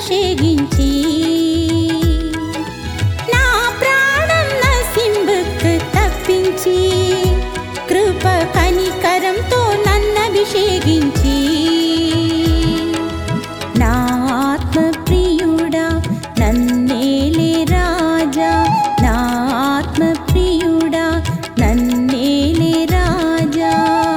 నన్నభిషేగించి నా ప్రాణం నసింబుకు తప్పించి కృప కనికరంతో నన్నభిషేగించి నా ఆత్మ ప్రియుడా నన్నేలే రాజా నా ఆత్మ ప్రియుడా నన్నేలే రాజా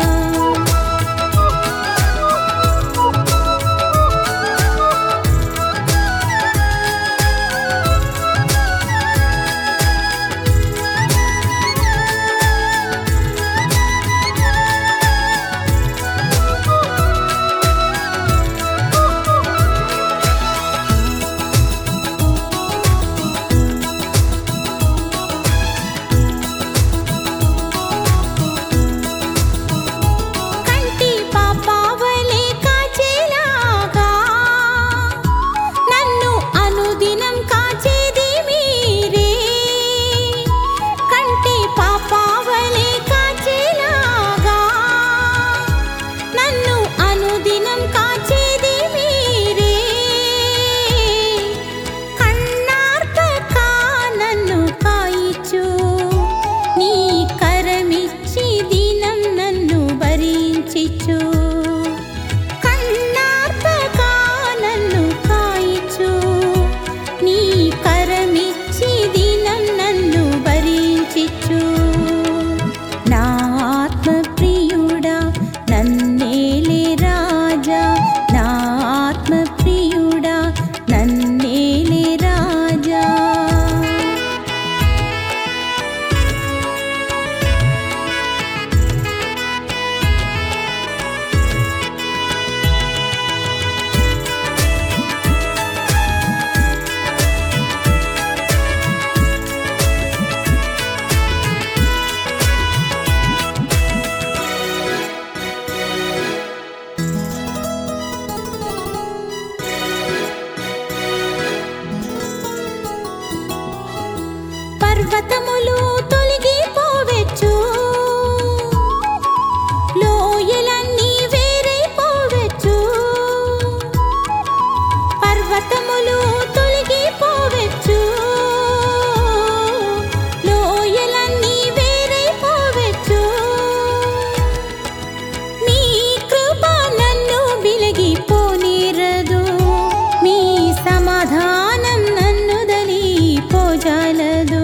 పర్వతములు తొలగిపోవచ్చు లోయలన్నీ వేరైపోవచ్చు పర్వతములు తొలగిపోవచ్చు లోయలన్నీ వేరైపోవచ్చు మీ కృప నన్ను బిలగిపోనిరదు మీ సమాధానం నన్ను దలిపోజాలదు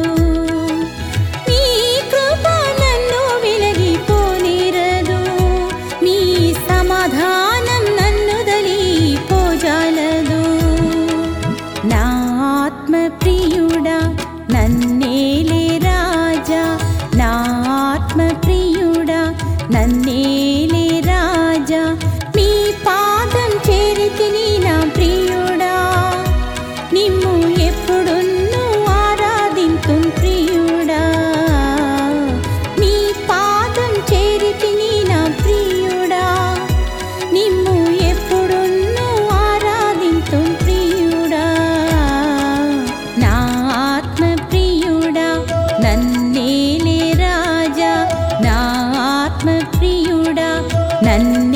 నన్నేలే రాజా నా ఆత్మ ప్రియుడా నన్నేలే రాజా మీ పాదం చేరితిని నా ప్రియుడా నిమ్ము ఎప్పుడున్నూ ఆరాధింతుం ప్రియుడా మీ పాదం చేరితిని నా ప్రియుడా నిమ్ము ఎప్పుడున్నూ ఆరాధింతుం ప్రియుడా నా ఆత్మ ప్రియుడా నన్నేలే రాజా నా ఆత్మ ప్రియుడా నన్ను